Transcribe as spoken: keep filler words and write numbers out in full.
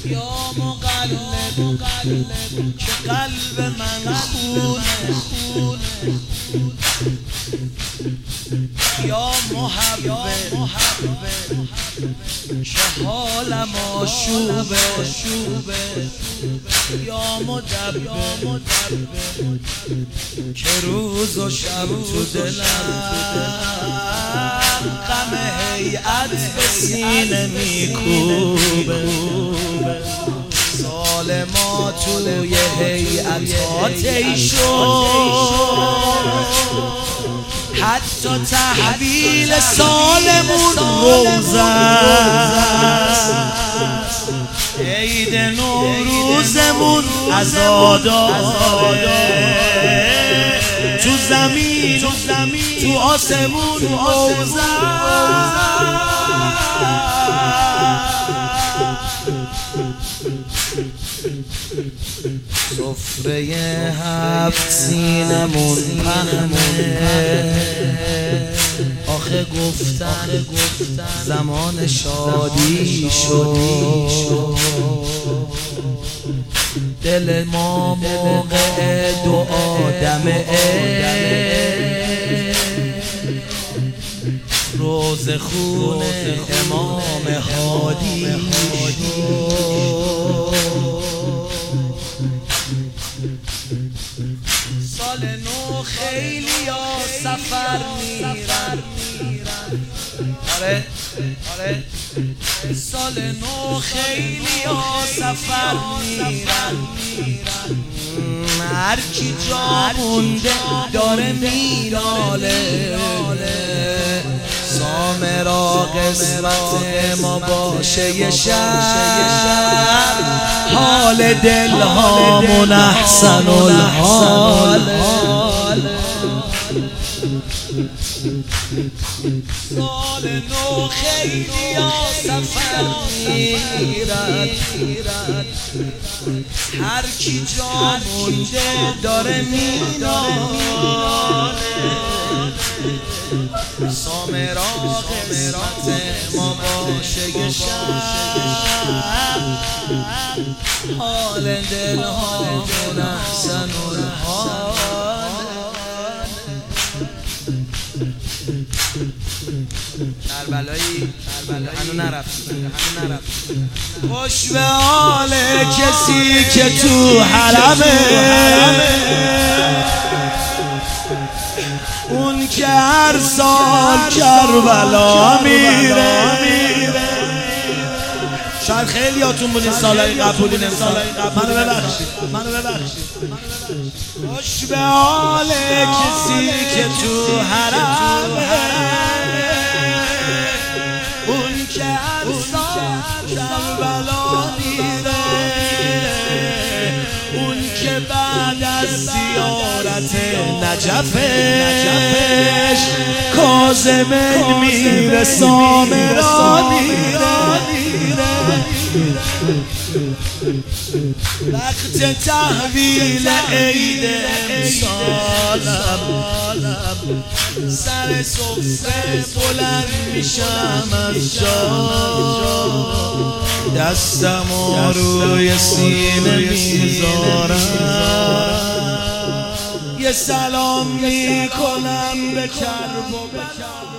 یا مقلب که قلب من خونه خونه یا محبب که حالم آشوبه یا مدبر که روز و شب تو دلم غم هیئت به سینه میکوبه سال ما توی هیئت ای شد حتی تحویل سالمون روز است عید نوروزمون عزاداره تو زمین تو آسمون روز سفره هفت سینمون پهنه آخه گفتن زمان شادی شد دل ما موقع دعا دم روز خون امام هادی شد سال نو خیلی ها سفر میرن آره آره سال نو خیلی ها سفر میرن هر کی جا مونده داره میراله سامرا قسمت ما باشه یه شب حال دل هامون احسن الحال سال نو خیلی ها سفر میرن هر کی جا مونده داره میراله سامرا قسمت ما باشه یه شب حال دل هامون احسن الحال کربلایی هنو نرفتی هنو نرفتی خوش به حال کسی که تو حرمه اون که هر سال کربلا میره شاید خیلی هاتون بودین سالهای قبل بودین امسال منو ببخشید منو ببخشید خوش به حال کسی که تو حرمه اون که هر سال کربلا میره اون که بعد از زیارت نجفش کاظم میره سامرا میره وقت تحویل عید امسالم سر سفره بلند میشم از جا دستمو روی سینه میذارم یه سلام میکنم به کرب و